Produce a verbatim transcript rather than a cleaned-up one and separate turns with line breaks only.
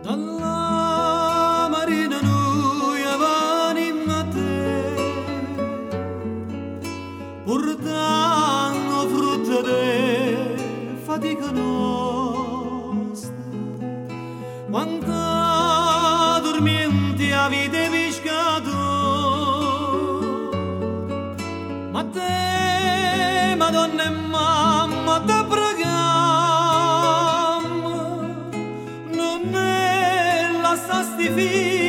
Alla marina noi avanimmo a te, portando frutta de fatica nostra. Quanta dormienti avete pescato, ma te, Madonna e mamma, te pregam, non è la sta sti figli